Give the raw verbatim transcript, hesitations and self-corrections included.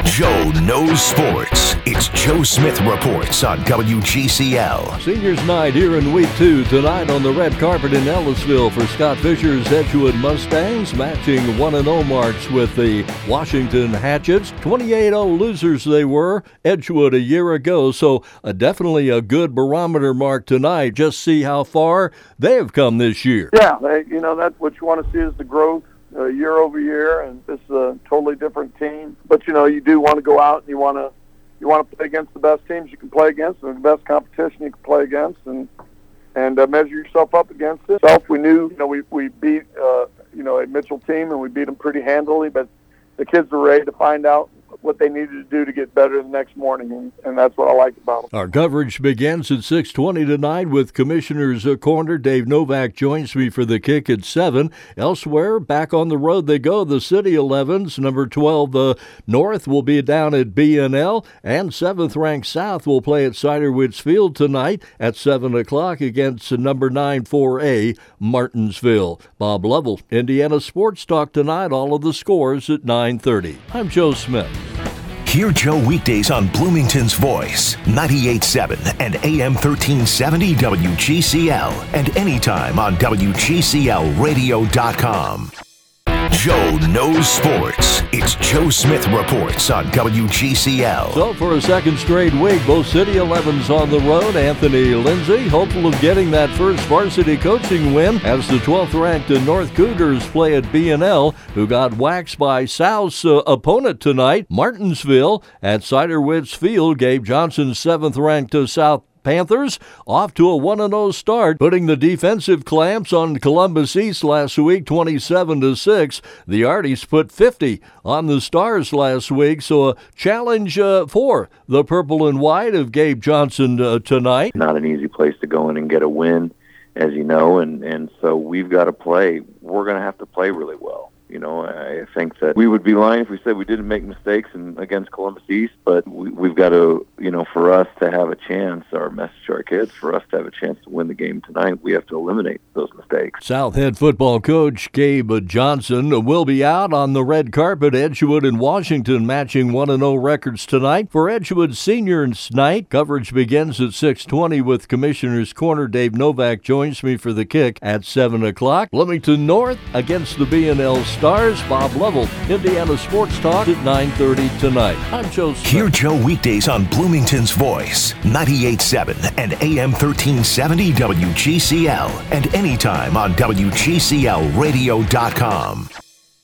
Joe knows sports. It's Joe Smith Reports on W G C L. Seniors night here in week two tonight on the red carpet in Ellisville for Scott Fisher's Edgewood Mustangs, matching one and oh marks with the Washington Hatchets. twenty-eight oh losers they were, Edgewood a year ago, so uh, definitely a good barometer mark tonight. Just see how far they have come this year. Yeah, they, you know, that's what you want to see is the growth. Uh, year over year, and this is a totally different team. But you know, you do want to go out and you want to you want to play against the best teams you can play against, and the best competition you can play against, and and uh, measure yourself up against it. So we knew, you know, we we beat uh, you know a Mitchell team, and we beat them pretty handily. But the kids were ready to find out what they needed to do to get better the next morning, and, and that's what I like about them. Our coverage begins at six twenty tonight with Commissioner's Corner. Dave Novak joins me for the kick at seven. Elsewhere, back on the road they go. The City elevens, number twelve, the North, will be down at B N L, and seventh-ranked South will play at Ciderwitz Field tonight at seven o'clock against number nine four A, Martinsville. Bob Lovell, Indiana Sports Talk tonight. All of the scores at nine thirty. I'm Joe Smith. Hear Joe weekdays on Bloomington's Voice, ninety-eight point seven and A M thirteen seventy W G C L, and anytime on W G C L radio dot com. Joe knows sports. It's Joe Smith Reports on W G C L. So for a second straight week, both City elevens on the road. Anthony Lindsay hopeful of getting that first varsity coaching win as the twelfth-ranked North Cougars play at B N L, who got waxed by South's uh, opponent tonight, Martinsville, at Ciderwitz Field. Gabe Johnson's seventh-ranked uh, South Panthers off to a one and oh start, putting the defensive clamps on Columbus East last week, twenty-seven to six. The Arties put fifty on the Stars last week, so a challenge uh, for the purple and white of Gabe Johnson uh, tonight. Not an easy place to go in and get a win, as you know, and, and so we've got to play. We're going to have to play really well. You know, I think that we would be lying if we said we didn't make mistakes in, against Columbus East, but we, we've got to, you know, for us to have a chance, our message to our kids, for us to have a chance to win the game tonight, we have to eliminate those mistakes. South head football coach Gabe Johnson will be out on the red carpet. Edgewood and Washington matching one and oh records tonight. For Edgewood Seniors night, coverage begins at six twenty with Commissioner's Corner. Dave Novak joins me for the kick at seven o'clock. Bloomington North against the B N L Stars. Bob Lovell, Indiana Sports Talk at nine thirty tonight. I'm Joe Smith. Hear Joe weekdays on Bloomington's Voice, ninety-eight point seven and A M thirteen seventy W G C L, and anytime on W G C L radio dot com.